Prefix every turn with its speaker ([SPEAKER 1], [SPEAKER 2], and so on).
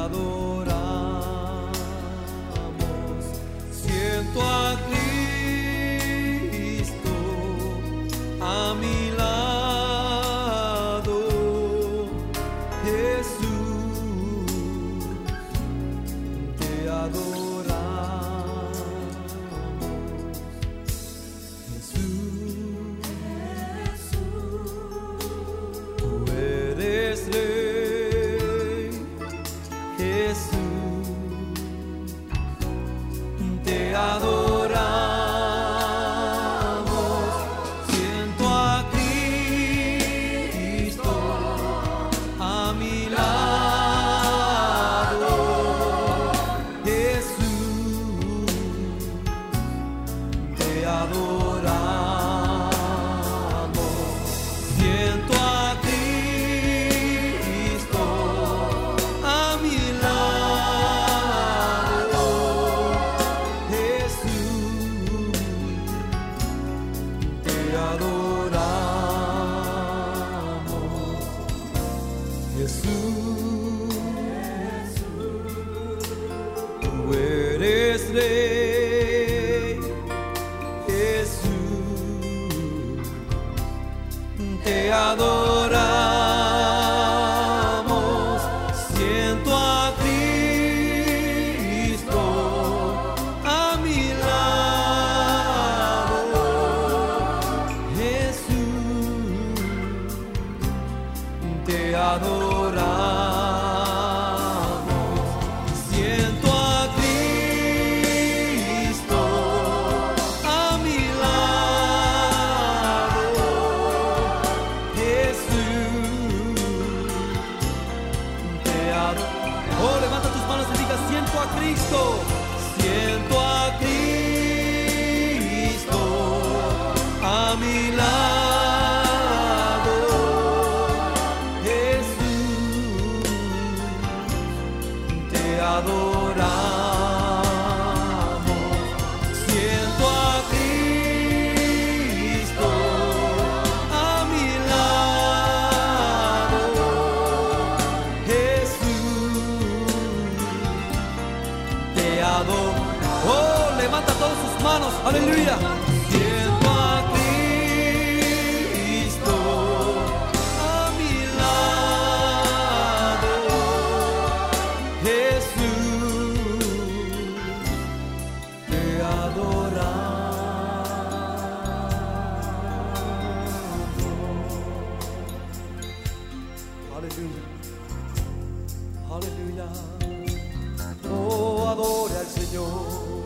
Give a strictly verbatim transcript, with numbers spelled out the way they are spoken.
[SPEAKER 1] adoramos. Siento a Cristo a mi lado, Jesús, te adoramos. Jesús, tú eres Rey, Jesús, te adoramos. Siento a Cristo a mi lado, Jesús, te adoramos. Siento a Cristo a mi lado, Jesús, te adoramos. Jesús, tú eres Rey, Jesús, te adoramos. Siento a Cristo a mi lado, Jesús, te adoramos. Siento a Cristo a mi lado, Jesús, te adoramos. Oh, levanta tus manos y diga: siento a Cristo, siento a Cristo a mi lado, Jesús, te adoramos. Siento a Cristo a mi lado, Jesús, te adoro. Oh, levanta todas sus manos, aleluya. Siento a Cristo a mi lado, Jesús, te adoramos. Aleluya, aleluya. Oh, adora al Señor.